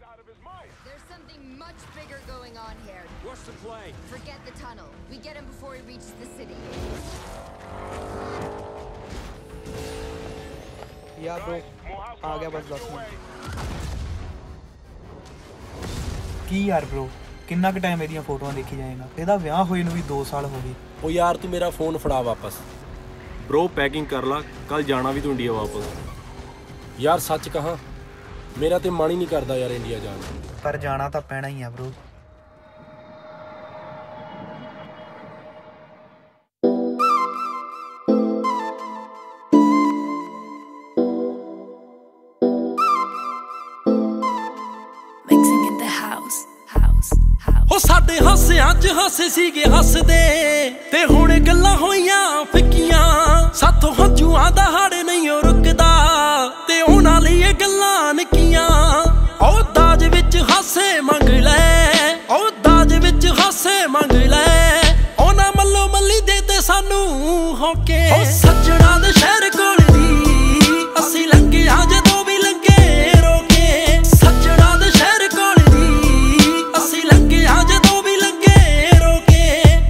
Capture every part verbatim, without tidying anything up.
There's something much bigger going on here. What's the play? Forget the tunnel. We get him before he reaches the city. Yeah, bro. आ गया बस दस minute. ਕੀ ਯਾਰ bro ਕਿੰਨਾ ਕੁ time ਇਹਦੀਆਂ ਫੋਟੋਆਂ ਦੇਖੀ ਜਾਏਗਾ ਇਹਦਾ ਵਿਆਹ ਹੋਏ ਨੂੰ ਵੀ ਦੋ ਸਾਲ ਹੋ ਗਏ ਉਹ ਯਾਰ ਤੂੰ ਮੇਰਾ ਫੋਨ ਫੜਾ ਵਾਪਸ Bro, पैकिंग कर ला कल जाना भी तू इंडिया वापस यार सच कहाँ मेरा तो मन ही नहीं करता यार इंडिया जाना पर जाना तो पैना ही है bro Mixing in the house house house ਉਹ ਸਾਡੇ ਹਾਸਿਆਂ 'ਚ ਹਾਸੇ ਸੀਗੇ ਹੱਸਦੇ ਤੇ ਹੁਣ ਗੱਲਾਂ ਹੋਈਆਂ ਫਿੱਕੀਆਂ ਸਾਥੋਂ ਹੰਝੂਆਂ ਦਾ ਹੜ ਨਹੀਂ ਉਹ ਰੁਕਦਾ ਤੇ ਉਹਨਾਂ ਲਈ ਇਹ ਗੱਲਾਂ ਨਿੱਕੀਆਂ ਉਹ ਦਾਜ ਵਿੱਚ ਹਾਸੇ ਮੰਗ ਲੈ ਉਹ ਦਾਜ ਵਿੱਚ ਹਾਸੇ ਮੰਗ ਲੈ ਉਹਨਾਂ ਮੱਲੋ ਮੱਲੀ ਦੇ ਤੇ ਸਾਨੂੰ ਹੋ ਕੇ ਉਹ ਸੱਜਣਾ ਦੇ ਸ਼ਹਿਰ ਕੋਲ ਦੀ ਅਸੀਂ ਲੰਘਿਆ ਜਦੋਂ ਵੀ ਲੰਘੇ ਰੋਕੇ ਸੱਜਣਾ ਦੇ ਸ਼ਹਿਰ ਕੋਲ ਦੀ ਅਸੀਂ ਲੰਘਿਆ ਜਦੋਂ ਵੀ ਲੰਘੇ ਰੋਕੇ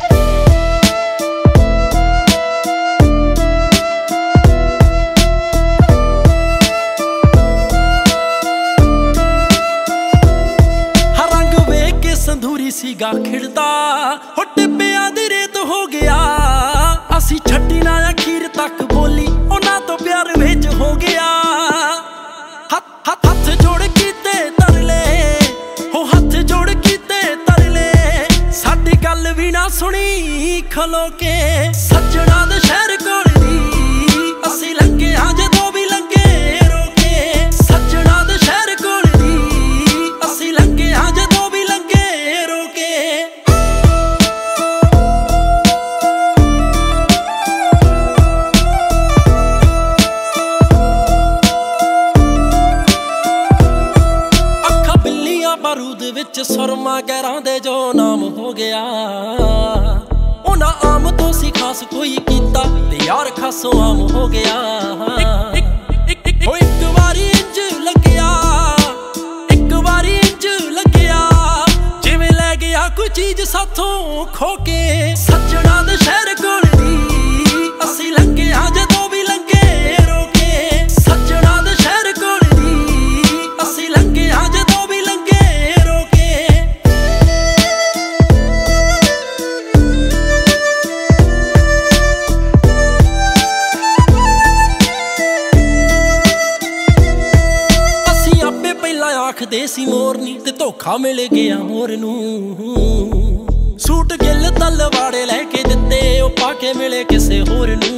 ਸੰਧੂਰੀ ਸੀਗਾ ਖਿੜਦਾ ਹੋ ਟਿੱਬਿਆਂ ਦੀ ਰੇਤ ਹੋ ਗਿਆ ਅਸੀਂ ਛੱਡੀ ਨਾ ਅਖੀਰ ਤੱਕ ਬੋਲੀ ਉਹਨਾਂ ਤੋਂ ਪਿਆਰ ਵਿੱਚ ਹੋ ਗਿਆ ਹੱਥ ਹੱਥ ਹੱਥ ਜੋੜ ਕੀਤੇ ਤਰਲੇ ਹੋ ਹੱਥ ਜੋੜ ਕੀਤੇ ਤਰਲੇ ਸਾਡੀ ਗੱਲ ਵੀ ਨਾ ਸੁਣੀ ਖਲੋ ਕੇ ਸੱਜਣਾ ਦੇ ਸ਼ਹਿਰ ਕੋਲ ਦੀ ਅਸੀਂ ਲੰਘਿਆ ਜਦੋਂ ਵੀ ਲੰਘੇ ਰੋਕੇ ਸੱਜਣਾ ਦੇ ਸ਼ਹਿਰ ਕੋਲ ਦੀ ਅਸੀਂ ਲੰਘਿਆ ਜਦੋਂ ਵੀ ਲੰਘੇ ਰੋਕੇ ਅੱਖਾਂ ਬਿੱਲੀਆਂ ਬਾਰੂਦ ਵਿੱਚ ਸੁਰਮਾ ਗਹਿਰਾਂ ਦੇ ਜੋ ਨਾਮ ਹੋ ਗਿਆ ਉਹਨਾਂ ਆਮ ਤੋਂ ਸੀ ਖਾਸ ਕੋਈ ਕੀਤਾ ਤੇ ਯਾਰ ਖਾਸੋਂ ਆਮ ਹੋ ਗਿਆ ਉਹ ਇੱਕ ਵਾਰੀ ਇੰਜ ਲੱਗਿਆ ਇੱਕ ਵਾਰੀ ਇੰਜ ਲੱਗਿਆ ਜਿਵੇਂ ਲੈ ਗਿਆ ਕੋਈ ਚੀਜ਼ ਸਾਥੋਂ ਖੋ ਕੇ ਸੱਜਣਾ ਦੇ ਸ਼ਹਿਰ ਕੋਲ ਦੀ ਅਸੀਂ ਲੰਘਿਆ ਜਦੋਂ ਵੀ ਲੰਘੇ ਰੋਕੇ ਸੱਜਣਾ ਦੇ ਸ਼ਹਿਰ ਕੋਲ ਦੀ ਅਸੀਂ ਲੰਘਿਆ ਜਦੋਂ ਵੀ ਲੰਘੇ ਰੋਕੇ ਅਸੀਂ ਆਪੇ ਪਹਿਲਾਂ ਆਖਦੇ ਸੀ ਮੋਰਨੀ ਤੇ ਧੋਖਾ ਮਿਲ ਗਿਆ ਮੋਰ ਨੂੰ ਸੂਟ ਗਿੱਲ ਤਲਵਾੜੇ ਲੈ ਕੇ ਦਿੱਤੇ ਉਹ ਪਾ ਕੇ ਮਿਲੇ ਕਿਸੇ ਹੋਰ ਨੂੰ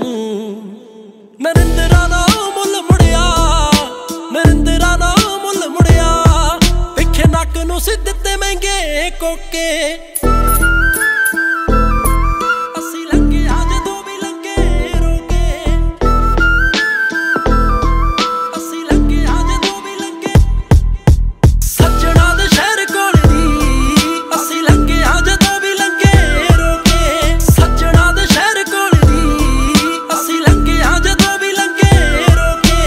ਨਰਿੰਦਰਾ ਦਾ ਮੁੱਲ ਮੁੜਿਆ ਨਰਿੰਦਰਾ ਦਾ ਮੁੱਲ ਮੁੜਿਆ ਪਿੱਛੇ ਨੱਕ ਨੂੰ ਸੀ ਦਿੱਤੇ ਮਹਿੰਗੇ ਕੋਕੇ ਅਸੀਂ ਲੰਘਿਆ ਜਦੋਂ ਵੀ ਲੰਘੇ ਰੋਕੇ ਅਸੀਂ ਲੰਘਿਆ ਜਦੋਂ ਵੀ ਲੰਘੇ ਸੱਜਣਾ ਦੇ ਸ਼ਹਿਰ ਕੋਲ ਦੀ ਅਸੀਂ ਲੰਘਿਆ ਜਦੋਂ ਵੀ ਲੰਘੇ ਰੋਕੇ ਸੱਜਣਾ ਦੇ ਸ਼ਹਿਰ ਕੋਲ ਦੀ ਅਸੀਂ ਲੰਘਿਆ ਜਦੋਂ ਵੀ ਲੰਘੇ ਰੋਕੇ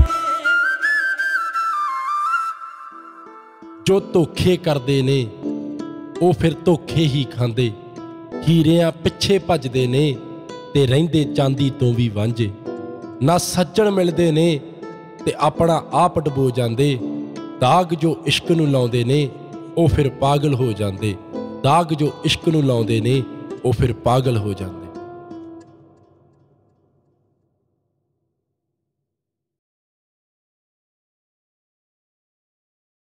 ਜੋ ਧੋਖੇ ਕਰਦੇ ਨੇ ਉਹ ਫਿਰ ਧੋਖੇ ਹੀ ਖਾਂਦੇ ਹੀਰਿਆਂ ਪਿੱਛੇ ਭੱਜਦੇ ਨੇ ਤੇ ਰਹਿੰਦੇ ਚਾਂਦੀ ਤੋਂ ਵੀ ਵਾਂਝੇ ਨਾ ਸੱਜਣ ਮਿਲਦੇ ਨੇ ਤੇ ਆਪਣਾ ਆਪ ਡੁਬੋ ਜਾਂਦੇ ਦਾਗ ਜੋ ਇਸ਼ਕ ਨੂੰ ਲਾਉਂਦੇ ਨੇ ਉਹ ਫਿਰ ਪਾਗਲ ਹੋ ਜਾਂਦੇ ਦਾਗ ਜੋ ਇਸ਼ਕ ਨੂੰ ਲਾਉਂਦੇ ਨੇ ਉਹ ਫਿਰ ਪਾਗਲ ਹੋ ਜਾਂਦੇ